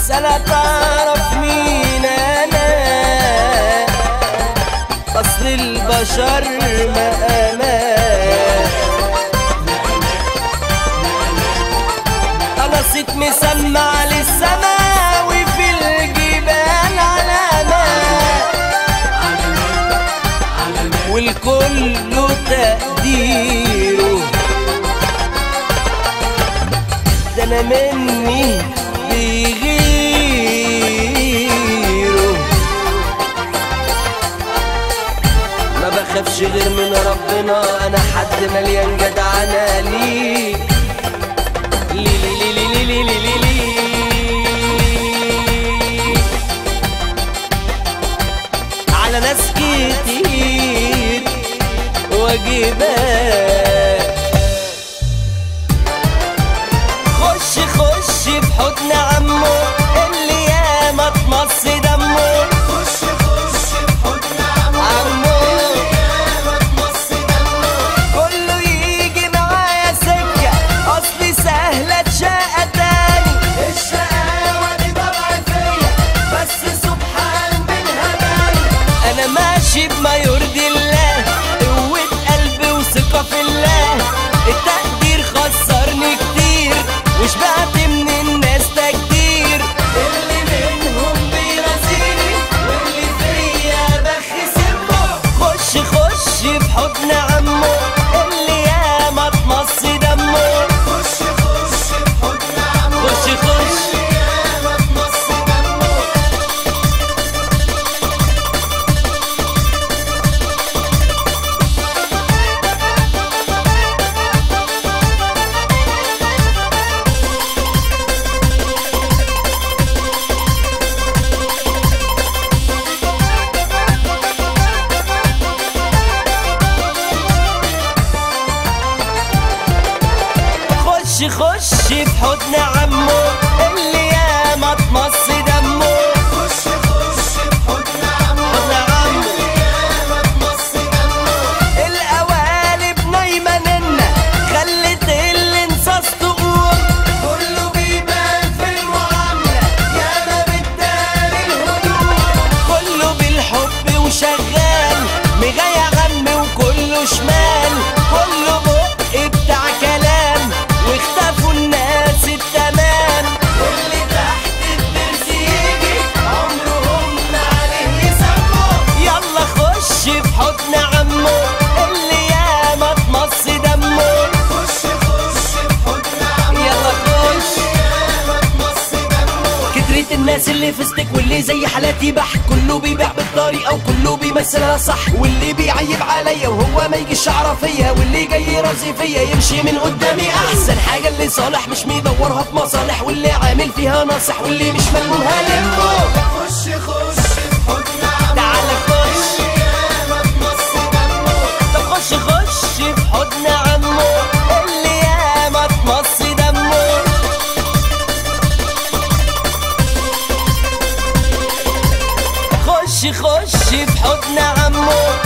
تسألها تعرف مين انا، اصل البشر مقامات. انا صيت مسمع للسماء وفي الجبال علامات، والكل له تقديره. ده انا مني بيغيروا، ما بخافش غير من ربنا. انا حد مليان جدعنة ليه على ناس كتير واجبات. خش في حضن عمو اللي ياما تمص دمه. خش في حضن عمو اللي ياما تمص دمه. كله يجي معايا سكة، اصلي سهلة اتشقى تاني. الشقاوة دي طبع فيا، بس سبحان منها بالي. انا ماشي بما يرضي الله، قوة قلب وثقة في الله. التقدير خسرني كتير وشبعت من الناس تكتير، اللي منهم بيرازيني واللي فيا بخسمه. خش في حضن عمو اللي ياما تمص دمه. خش في حضن عمو اللي ياما تمص دمه. خش في حضن عمو اللي ياما تمص دمه. خش في حضن عمو اللي ياما تمص دمه. القوالب نايمة منا خلت الانصاص تقوم. كله بيبان في المعاملة ياما بتداري الهدوم. كله بالحب وشغال مغاية عمي وكله شمال. كله بق بتاع كلام واختفوا الناس التمام. واللي تحت الدرس يجي عمرهم ما عليه يسموا. يلا خش في حضن عمو اللي ياما تمص دمه. خش في حضن عمو يلا خش اللي ياما تمص دمه. كترت الناس اللي فستك واللي زي حالاتي بحت. كله بيبيع بالطريقة وكله بيمثلها صح، واللي بيعيب عليا وهو ما يجيش عرفيا، واللي جاي راسي فيا يمشي من قدامي احسن حاجة. اللي صالح مش ميدورها في مصالح، واللي عامل فيها ناصح، واللي مش ملموم هلمه. خش في حضن عمو تعالى خش اللي ياما تمص دمه. طب خش في حضن عمو اللي ياما تمص دمه. خش في حضن عمو